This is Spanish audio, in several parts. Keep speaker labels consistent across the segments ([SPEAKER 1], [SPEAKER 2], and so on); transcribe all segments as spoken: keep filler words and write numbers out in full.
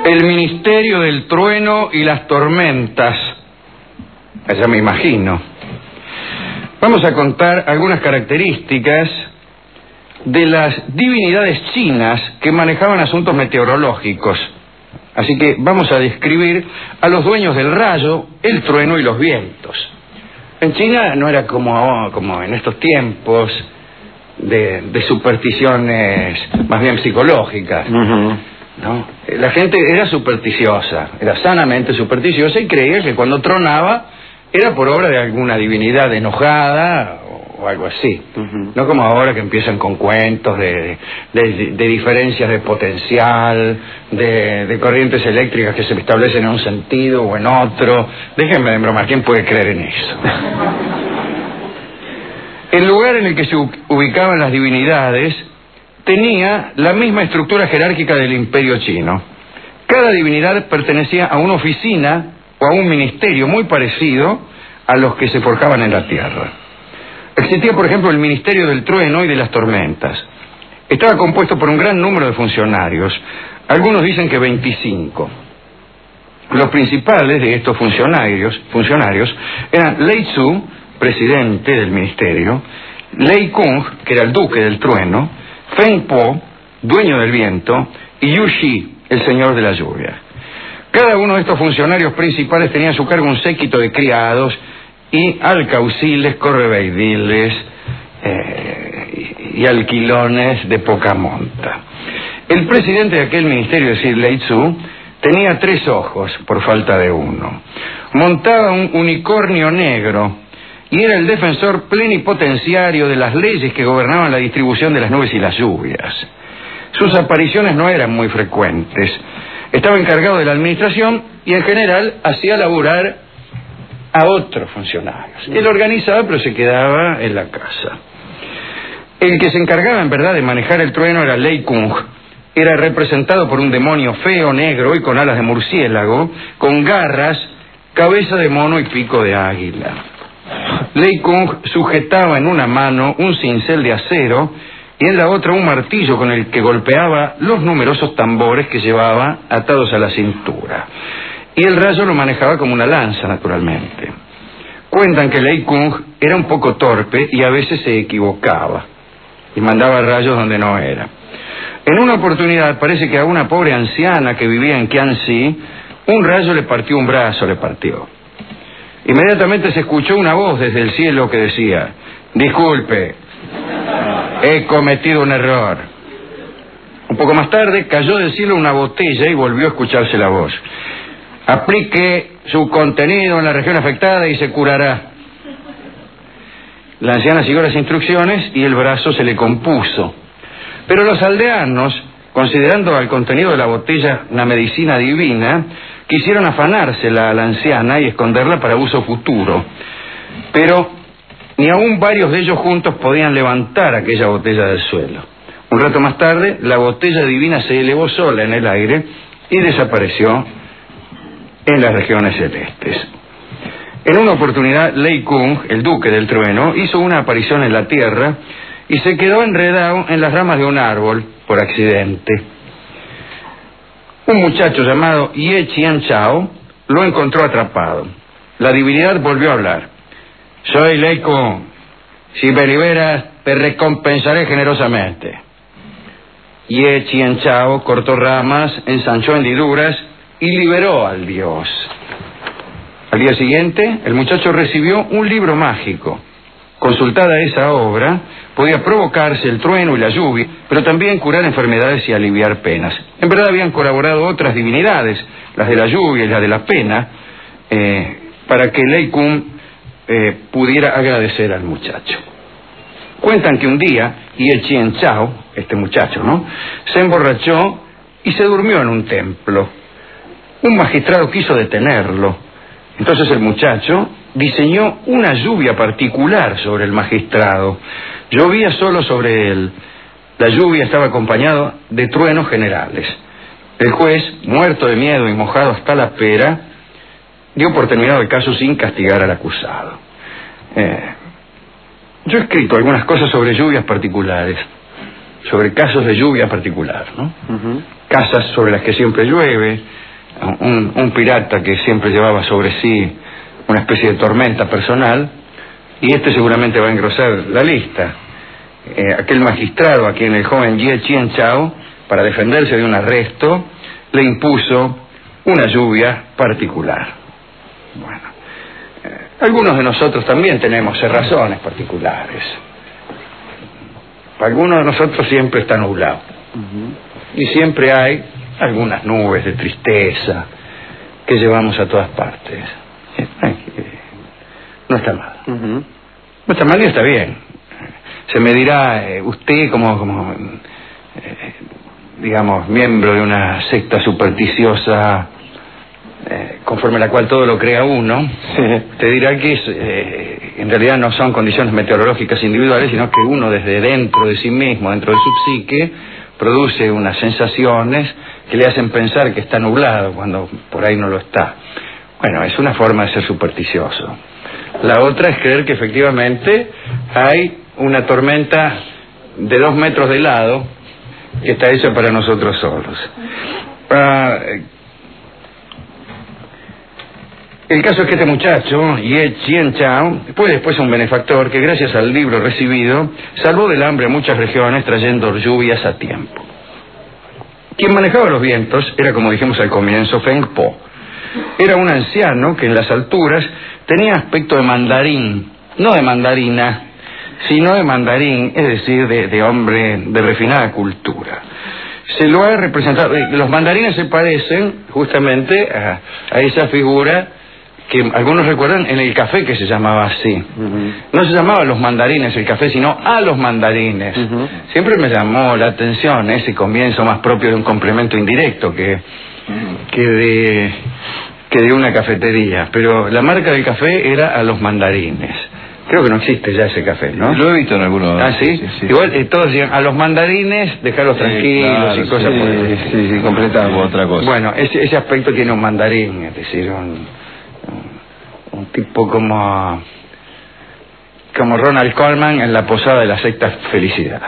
[SPEAKER 1] El ministerio del trueno y las tormentas. Ya me imagino. Vamos a contar algunas características de las divinidades chinas que manejaban asuntos meteorológicos. Así que vamos a describir a los dueños del rayo, el trueno y los vientos. En China no era como, como en estos tiempos de, de supersticiones más bien psicológicas. Uh-huh. ¿No? La gente era supersticiosa, era sanamente supersticiosa y creía que cuando tronaba era por obra de alguna divinidad enojada o, o algo así. Uh-huh. No como ahora que empiezan con cuentos de, de, de diferencias de potencial, de, de corrientes eléctricas que se establecen en un sentido o en otro. Déjenme de bromar, ¿quién puede creer en eso? El lugar en el que se ubicaban las divinidades tenía la misma estructura jerárquica del imperio chino. Cada divinidad pertenecía a una oficina o a un ministerio muy parecido a los que se forjaban en la tierra. Existía, por ejemplo, el ministerio del trueno y de las tormentas. Estaba compuesto por un gran número de funcionarios. Algunos dicen que veinticinco. Los principales de estos funcionarios, funcionarios eran Lei Tzu, presidente del ministerio, Lei Kung, que era el duque del trueno, Feng Po, dueño del viento, y Yu Xi, el señor de la lluvia. Cada uno de estos funcionarios principales tenía a su cargo un séquito de criados y alcauciles, correveidiles eh, y alquilones de poca monta. El presidente de aquel ministerio, es decir, Lei Tzu, tenía tres ojos por falta de uno. Montaba un unicornio negro y era el defensor plenipotenciario de las leyes que gobernaban la distribución de las nubes y las lluvias. Sus apariciones no eran muy frecuentes. Estaba encargado de la administración y en general hacía laburar a otros funcionarios. Él organizaba, pero se quedaba en la casa. El que se encargaba en verdad de manejar el trueno era Lei Kung. Era representado por un demonio feo, negro y con alas de murciélago, con garras, cabeza de mono y pico de águila. Lei Kung sujetaba en una mano un cincel de acero y en la otra un martillo con el que golpeaba los numerosos tambores que llevaba atados a la cintura. Y el rayo lo manejaba como una lanza, naturalmente. Cuentan que Lei Kung era un poco torpe y a veces se equivocaba y mandaba rayos donde no era. En una oportunidad parece que a una pobre anciana que vivía en Qianxi un rayo le partió un brazo, le partió. Inmediatamente se escuchó una voz desde el cielo que decía: disculpe, he cometido un error. Un poco más tarde cayó del cielo una botella y volvió a escucharse la voz: aplique su contenido en la región afectada y se curará. La anciana siguió las instrucciones y el brazo se le compuso. Pero los aldeanos, considerando al contenido de la botella una medicina divina, quisieron afanársela a la anciana y esconderla para uso futuro. Pero ni aún varios de ellos juntos podían levantar aquella botella del suelo. Un rato más tarde, la botella divina se elevó sola en el aire y desapareció en las regiones celestes. En una oportunidad, Lei Kung, el duque del trueno, hizo una aparición en la tierra y se quedó enredado en las ramas de un árbol por accidente. Un muchacho llamado Ye Qianchao lo encontró atrapado. La divinidad volvió a hablar: soy Lei Kung, si me liberas te recompensaré generosamente. Ye Qianchao cortó ramas, ensanchó hendiduras y liberó al dios. Al día siguiente, el muchacho recibió un libro mágico. Consultada esa obra, podía provocarse el trueno y la lluvia, pero también curar enfermedades y aliviar penas. En verdad habían colaborado otras divinidades, las de la lluvia y las de la pena, eh, para que Lei Kung eh, pudiera agradecer al muchacho. Cuentan que un día, Ye Qianchao, este muchacho, ¿no?, se emborrachó y se durmió en un templo. Un magistrado quiso detenerlo. Entonces el muchacho diseñó una lluvia particular sobre el magistrado. Llovía solo sobre él. La lluvia estaba acompañada de truenos generales. El juez, muerto de miedo y mojado hasta la pera, dio por terminado el caso sin castigar al acusado. Eh, yo he escrito algunas cosas sobre lluvias particulares, sobre casos de lluvia particular, ¿no? Uh-huh. casas sobre las que siempre llueve, un, un pirata que siempre llevaba sobre sí una especie de tormenta personal, y este seguramente va a engrosar la lista. Eh, aquel magistrado a quien el joven Ye Chien Chao, para defenderse de un arresto, le impuso una lluvia particular. Bueno, eh, algunos de nosotros también tenemos cerrazones particulares. Para algunos de nosotros siempre está nublado. Uh-huh. Y siempre hay algunas nubes de tristeza que llevamos a todas partes. No está mal. Uh-huh. No está mal y está bien. Se me dirá, eh, usted como, como eh, digamos, miembro de una secta supersticiosa, eh, conforme a la cual todo lo crea uno, sí. Te dirá que es, eh, en realidad no son condiciones meteorológicas individuales, sino que uno desde dentro de sí mismo, dentro de su psique, produce unas sensaciones que le hacen pensar que está nublado cuando por ahí no lo está. Bueno, es una forma de ser supersticioso. La otra es creer que efectivamente hay una tormenta de dos metros de lado que está hecha para nosotros solos. Uh, el caso es que este muchacho, Ye Chien Chao, fue después un benefactor que gracias al libro recibido salvó del hambre a muchas regiones trayendo lluvias a tiempo. Quien manejaba los vientos era, como dijimos al comienzo, Feng Po. Era un anciano que en las alturas tenía aspecto de mandarín, no de mandarina, sino de mandarín, es decir, de, de hombre de refinada cultura. Se lo ha representado, los mandarines se parecen justamente a, a esa figura que algunos recuerdan en el café, que se llamaba así. Uh-huh. No se llamaba los mandarines el café, sino a los mandarines. Uh-huh. Siempre me llamó la atención ese comienzo más propio de un complemento indirecto que, uh-huh. que de que de una cafetería, pero la marca del café era a los mandarines. Creo que no existe ya ese café, ¿no?
[SPEAKER 2] Lo he visto en algunos.
[SPEAKER 1] Ah, ¿sí? Sí, sí, igual sí. Eh, todos decían a los mandarines, dejarlos sí, tranquilos, claro, y cosas
[SPEAKER 2] sí,
[SPEAKER 1] por el
[SPEAKER 2] sí, sí, sí, completamos otra cosa.
[SPEAKER 1] Bueno, ese, ese aspecto tiene un mandarín, es decir, un, un, un tipo como como Ronald Colman en la posada de la secta Felicidad.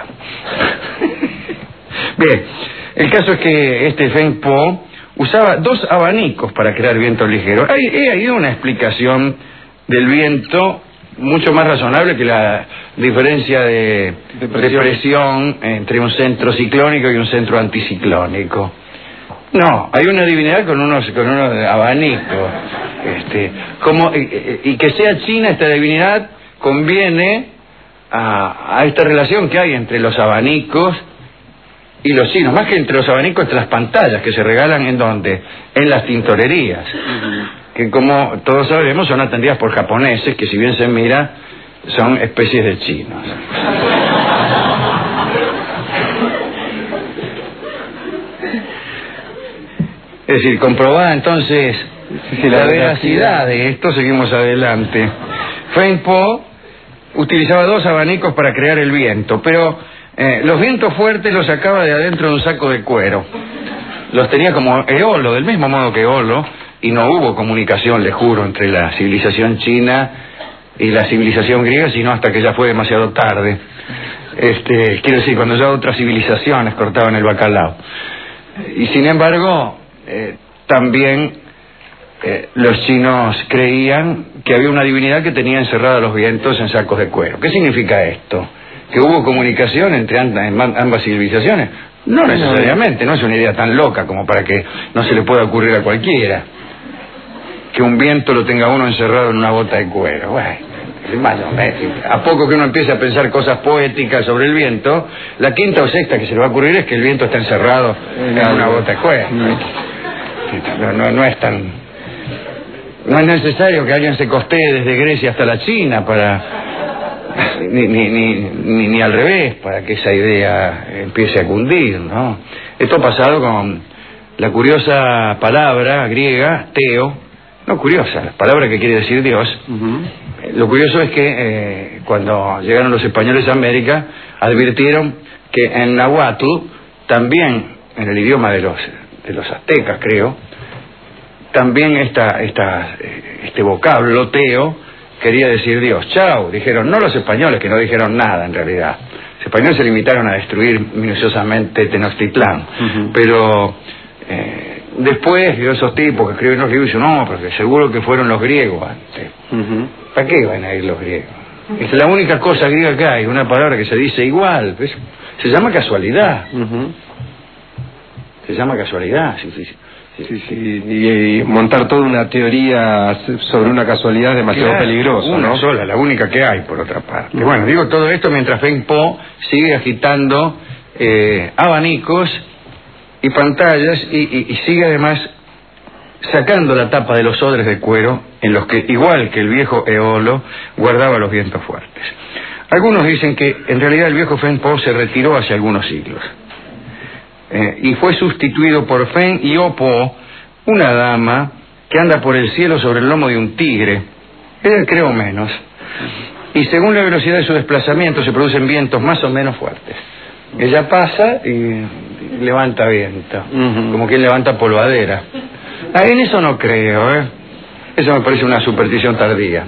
[SPEAKER 1] Bien, el caso es que este Feng Po usaba dos abanicos para crear viento ligero. Hay, he ahí una explicación del viento mucho más razonable que la diferencia de, de, presión. de presión entre un centro ciclónico y un centro anticiclónico. No, hay una divinidad con unos con unos abanicos. Este, como, y, y que sea china esta divinidad conviene a, a esta relación que hay entre los abanicos y los chinos, más que entre los abanicos, entre las pantallas que se regalan en donde, en las tintorerías, uh-huh. que como todos sabemos son atendidas por japoneses que si bien se mira son especies de chinos. Es decir, comprobada entonces sí, la veracidad de esto, seguimos adelante. Feng Po utilizaba dos abanicos para crear el viento, pero eh, los vientos fuertes los sacaba de adentro de un saco de cuero. Los tenía como Eolo, del mismo modo que Eolo, y no hubo comunicación, le juro, entre la civilización china y la civilización griega, sino hasta que ya fue demasiado tarde. Este, quiero decir, cuando ya otras civilizaciones cortaban el bacalao. Y sin embargo, eh, también eh, los chinos creían que había una divinidad que tenía encerrada los vientos en sacos de cuero. ¿Qué significa esto? ¿Que hubo comunicación entre ambas civilizaciones? No necesariamente, no es una idea tan loca como para que no se le pueda ocurrir a cualquiera que un viento lo tenga uno encerrado en una bota de cuero. Bueno, a poco que uno empiece a pensar cosas poéticas sobre el viento, la quinta o sexta que se le va a ocurrir es que el viento está encerrado en una bota de cuero. No, no, no es tan... No es necesario que alguien se costee desde Grecia hasta la China para... Ni, ni, ni, ni, ni al revés, para que esa idea empiece a cundir, ¿no? Esto ha pasado con la curiosa palabra griega, teo, no curiosa, la palabra que quiere decir Dios. Uh-huh. Lo curioso es que eh, cuando llegaron los españoles a América, advirtieron que en náhuatl, también en el idioma de los, de los aztecas, creo, también esta, esta, este vocablo, teo, quería decir Dios. Chao, dijeron, no los españoles, que no dijeron nada en realidad. españoles se limitaron a destruir minuciosamente Tenochtitlán, uh-huh. pero eh, después esos tipos que escriben los libros dicen, no, porque seguro que fueron los griegos antes. Uh-huh. ¿Para qué van a ir los griegos? Es la única cosa griega que hay, una palabra que se dice igual, es, se llama casualidad. Uh-huh. Se llama casualidad, sí, sí.
[SPEAKER 2] Sí, sí, y, y montar toda una teoría sobre una casualidad es demasiado claro, peligroso,
[SPEAKER 1] una
[SPEAKER 2] ¿no?
[SPEAKER 1] sola, la única que hay, por otra parte. Uh-huh. Bueno, digo todo esto mientras Feng Po sigue agitando eh, abanicos y pantallas y, y, y sigue además sacando la tapa de los odres de cuero en los que, igual que el viejo Eolo, guardaba los vientos fuertes. Algunos dicen que en realidad el viejo Feng Po se retiró hace algunos siglos. Eh, y fue sustituido por Feng Iopo, una dama que anda por el cielo sobre el lomo de un tigre, él creo menos, y según la velocidad de su desplazamiento se producen vientos más o menos fuertes. Ella pasa y levanta viento, uh-huh. como quien levanta polvadera. Ah, en eso no creo, ¿eh? Eso me parece una superstición tardía.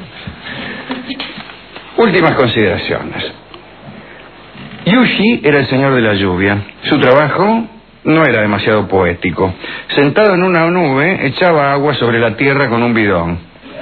[SPEAKER 1] Últimas consideraciones. Yushi era el señor de la lluvia. Su trabajo no era demasiado poético. Sentado en una nube, echaba agua sobre la tierra con un bidón.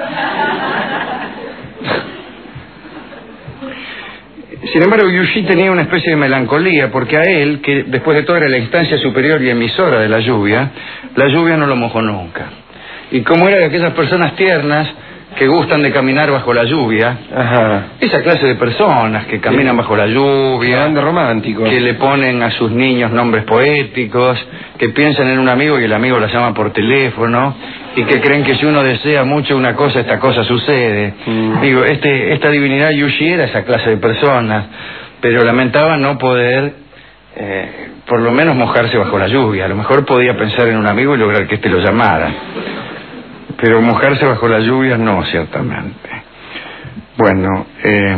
[SPEAKER 1] Sin embargo, Yushi tenía una especie de melancolía, porque a él, que después de todo era la instancia superior y emisora de la lluvia, la lluvia no lo mojó nunca. Y como era de aquellas personas tiernas que gustan de caminar bajo la lluvia, ajá. esa clase de personas que caminan bajo la lluvia,
[SPEAKER 2] que, románticos.
[SPEAKER 1] que le ponen a sus niños nombres poéticos, que piensan en un amigo y el amigo la llama por teléfono, y que creen que si uno desea mucho una cosa, esta cosa sucede. Mm. Digo, este, esta divinidad Yushi era esa clase de personas, pero lamentaba no poder, eh, por lo menos mojarse bajo la lluvia. A lo mejor podía pensar en un amigo y lograr que éste lo llamara. Pero mojarse bajo la lluvia no, ciertamente. Bueno, eh,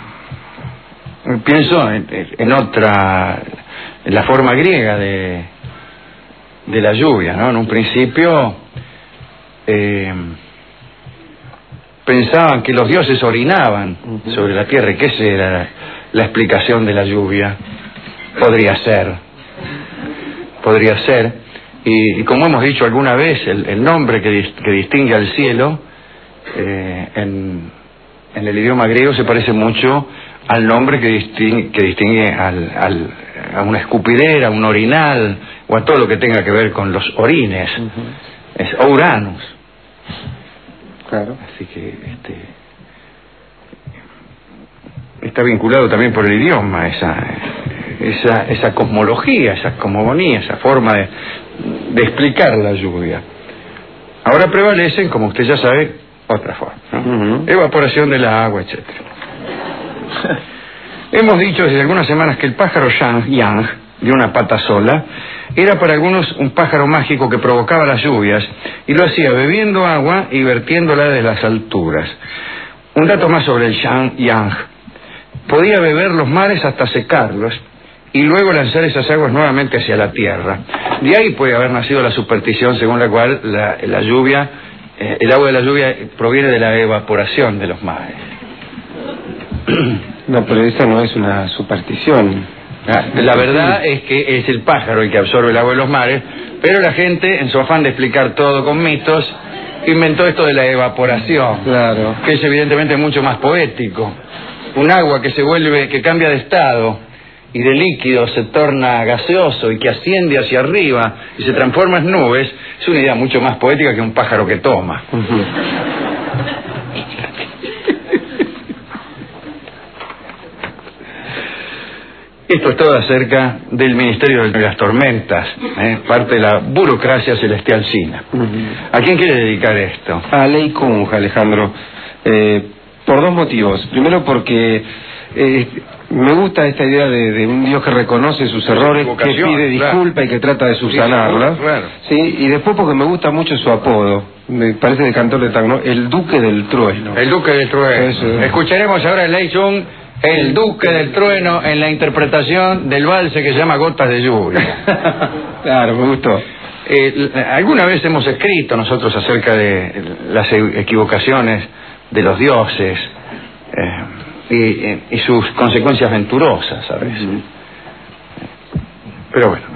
[SPEAKER 1] pienso en, en otra, en la forma griega de, de la lluvia, ¿no? En un principio eh, pensaban que los dioses orinaban uh-huh. sobre la tierra, y que esa era la, la explicación de la lluvia. Podría ser, podría ser. Y, y como hemos dicho alguna vez, el, el nombre que, dis, que distingue al cielo eh, en, en el idioma griego se parece mucho al nombre que distingue, que distingue al, al, a una escupidera, a un orinal, o a todo lo que tenga que ver con los orines. Uh-huh. Es Ouranus.
[SPEAKER 2] Claro.
[SPEAKER 1] Así que este, está vinculado también por el idioma, esa, esa, esa cosmología, esa cosmogonía, esa forma de de explicar la lluvia. Ahora prevalecen, como usted ya sabe, otra forma, ¿no? Uh-huh. Evaporación del agua, etcétera. Hemos dicho desde algunas semanas que el pájaro Yang, Yang, de una pata sola, era para algunos un pájaro mágico que provocaba las lluvias, y lo hacía bebiendo agua y vertiéndola desde las alturas. Un dato más sobre el Yang, Yang. Podía beber los mares hasta secarlos, y luego lanzar esas aguas nuevamente hacia la tierra. De ahí puede haber nacido la superstición según la cual la, la lluvia, eh, el agua de la lluvia proviene de la evaporación de los mares.
[SPEAKER 2] No, pero esa no es una superstición.
[SPEAKER 1] Ah, la verdad es que es el pájaro el que absorbe el agua de los mares, pero la gente, en su afán de explicar todo con mitos, inventó esto de la evaporación,
[SPEAKER 2] claro,
[SPEAKER 1] que es evidentemente mucho más poético. Un agua que se vuelve, que cambia de estado, y de líquido se torna gaseoso y que asciende hacia arriba y se transforma en nubes, es una idea mucho más poética que un pájaro que toma. Uh-huh. Esto es todo acerca del Ministerio de las Tormentas, ¿eh? parte de la burocracia celestial china. Uh-huh. ¿A quién quiere dedicar esto?
[SPEAKER 2] A Lei Kung, Alejandro, eh, por dos motivos. Primero porque eh, me gusta esta idea de, de un Dios que reconoce sus errores, que pide disculpa, claro, y que trata de subsanarla.
[SPEAKER 1] Claro.
[SPEAKER 2] Sí, y después porque me gusta mucho su apodo. Me parece de cantor de tango, el Duque del Trueno.
[SPEAKER 1] El Duque del Trueno.
[SPEAKER 2] Eso.
[SPEAKER 1] Escucharemos ahora en Lei Kung, el Duque del Trueno, en la interpretación del valse que se llama Gotas de Lluvia.
[SPEAKER 2] Claro, me gustó.
[SPEAKER 1] Eh, alguna vez hemos escrito nosotros acerca de las equivocaciones de los dioses. Eh, y, y sus consecuencias venturosas, ¿sabes? Uh-huh. Pero bueno,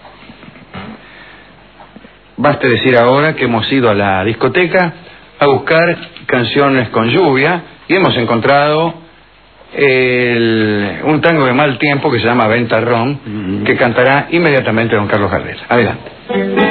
[SPEAKER 1] baste decir ahora que hemos ido a la discoteca a buscar canciones con lluvia y hemos encontrado el, un tango de mal tiempo que se llama Ventarrón, uh-huh, que cantará inmediatamente don Carlos Gardel. Adelante.